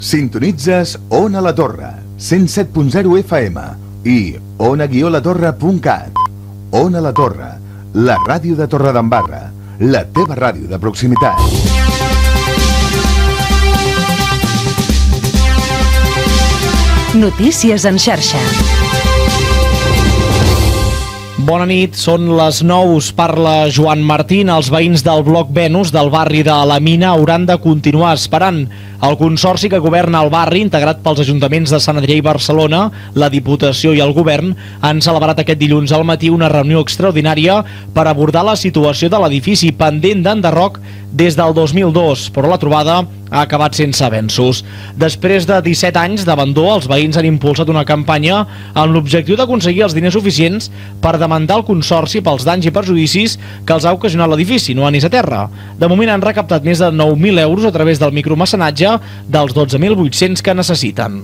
Sintonitzes Ona la Torre, 107.0 FM i ona-latorre.cat. Ona la Torre, la ràdio de Torredembarra, la teva ràdio de proximitat. Notícies en xarxa. Bona nit, són les 9, us parla Joan Martín. Els veïns del bloc Venus del barri de la Mina hauran de continuar esperant. El consorci que governa el barri, integrat pels ajuntaments de Sant Adrià i Barcelona, la Diputació i el Govern, han celebrat aquest dilluns al matí una reunió extraordinària per abordar la situació de l'edifici pendent d'enderroc des del 2002, però la trobada ha acabat sense avenços. Després de 17 anys d'abandó, els veïns han impulsat una campanya amb l'objectiu d'aconseguir els diners suficients per demandar el consorci pels danys i perjudicis que els ha ocasionat l'edifici, no anís a terra. De moment han recaptat més de 9.000 euros a través del micromecenatge dels 12.800 que necessiten.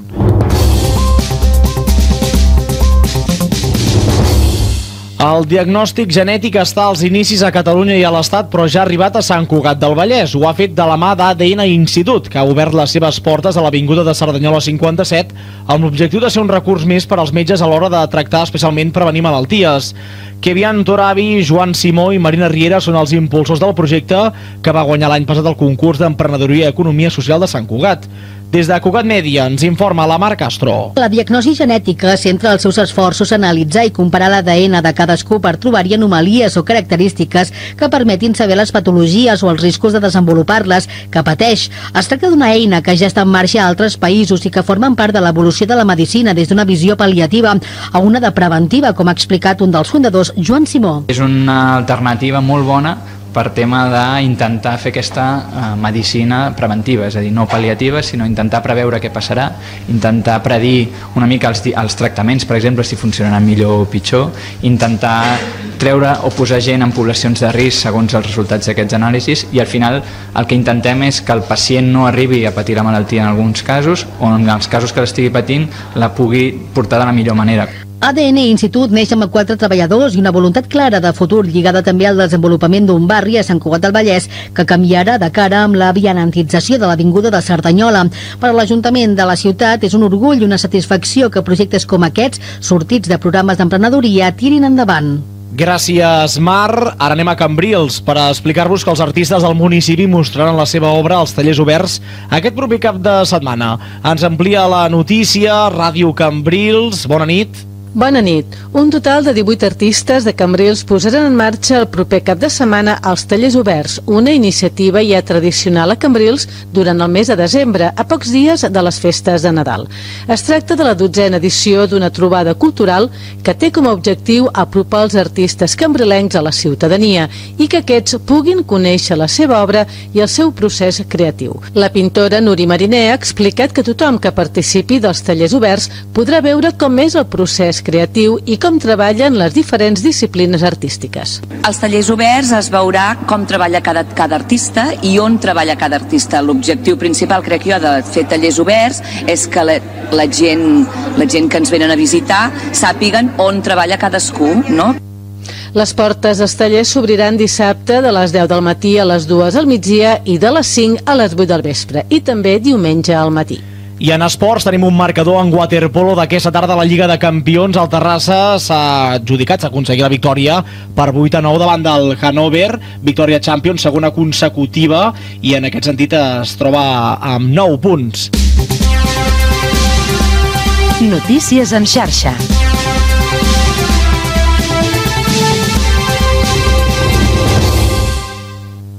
El diagnòstic genètic està als inicis a Catalunya i a l'Estat, però ja ha arribat a Sant Cugat del Vallès. Ho ha fet de la mà d'ADN Institut, que ha obert les seves portes a l'Avinguda de Cerdanyola 57, amb l'objectiu de ser un recurs més per als metges a l'hora de tractar, especialment prevenir malalties. Kevian Torabi, Joan Simó i Marina Riera són els impulsors del projecte, que va guanyar l'any passat el concurs d'Emprenedoria i Economia Social de Sant Cugat. Des de Cugat Mèdia ens informa la Mar Castro. La diagnosi genètica centra els seus esforços en analitzar i comparar l'ADN de cadascú per trobar-hi anomalies o característiques que permetin saber les patologies o els riscos de desenvolupar-les que pateix. Es tracta d'una eina que ja està en marxa a altres països i que formen part de l'evolució de la medicina des d'una visió pal·liativa a una de preventiva, com ha explicat un dels fundadors, Joan Simó. És una alternativa molt bona per tema d'intentar fer aquesta medicina preventiva, és a dir, no pal·liativa, sinó intentar preveure què passarà, intentar predir una mica els tractaments, per exemple, si funcionaran millor o pitjor, intentar treure o posar gent en poblacions de risc segons els resultats d'aquests anàlisis, i al final el que intentem és que el pacient no arribi a patir la malaltia en alguns casos, o en els casos que l'estigui patint la pugui portar de la millor manera. ADN Institut neix amb 4 treballadors i una voluntat clara de futur lligada també al desenvolupament d'un barri a Sant Cugat del Vallès que canviarà de cara amb la vianantització de l'Avinguda de Cerdanyola. Per a l'Ajuntament de la ciutat és un orgull i una satisfacció que projectes com aquests, sortits de programes d'emprenedoria, tirin endavant. Gràcies, Mar. Ara anem a Cambrils per explicar-vos que els artistes del municipi mostraran la seva obra als tallers oberts aquest proper cap de setmana. Ens amplia la notícia Ràdio Cambrils. Bona nit. Bona nit. Un total de 18 artistes de Cambrils posaran en marxa el proper cap de setmana als tallers oberts, una iniciativa ja tradicional a Cambrils durant el mes de desembre, a pocs dies de les festes de Nadal. Es tracta de la 12a edició d'una trobada cultural que té com a objectiu apropar els artistes cambrilencs a la ciutadania i que aquests puguin conèixer la seva obra i el seu procés creatiu. La pintora Nuri Mariner ha explicat que tothom que participi dels tallers oberts podrà veure com és el procés creatiu i com treballen les diferents disciplines artístiques. Als tallers oberts es veurà com treballa cada artista i on treballa cada artista. L'objectiu principal, crec jo, de fer tallers oberts és que la gent que ens venen a visitar sàpiguen on treballa cadascú, no? Les portes dels tallers s'obriran dissabte de les 10 del matí a les 2 del migdia i de les 5 a les 8 del vespre, i també diumenge al matí. I en esports tenim un marcador en waterpolo d'aquesta tarda a la Lliga de Campions. El Terrassa s'ha adjudicat, s'ha aconseguit la victòria per 8-9 davant del Hannover, victòria Champions, segona consecutiva, i en aquest sentit es troba amb 9 punts. Notícies en xarxa.